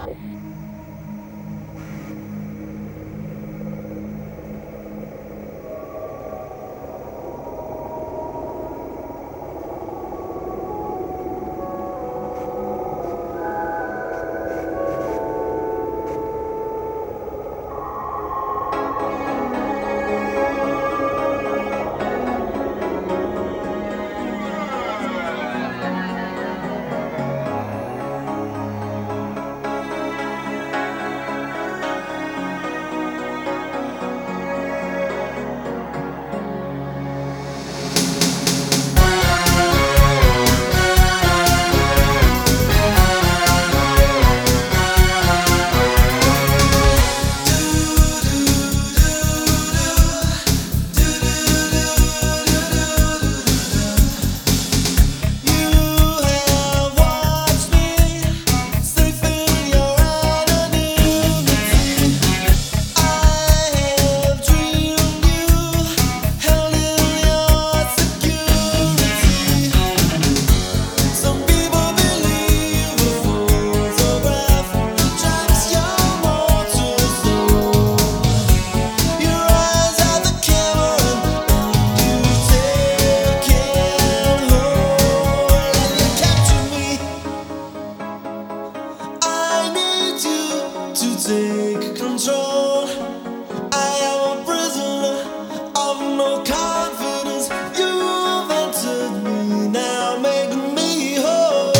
Take control. I am a prisoner of no confidence. You've entered me, now making me whole.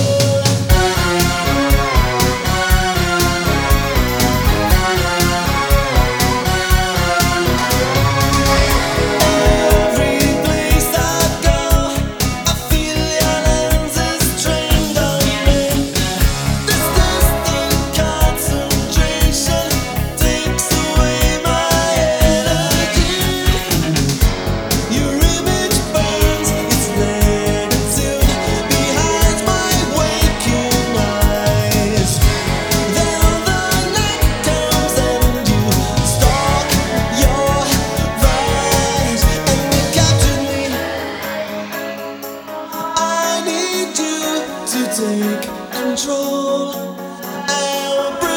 Every place I go, I feel your lenses trained on me. This distant concentration takes away my energy. Your image burns, it's negative behind my waking eyes. Then the night comes and you stalk your rise, and you captured me. I need you to take control. I am a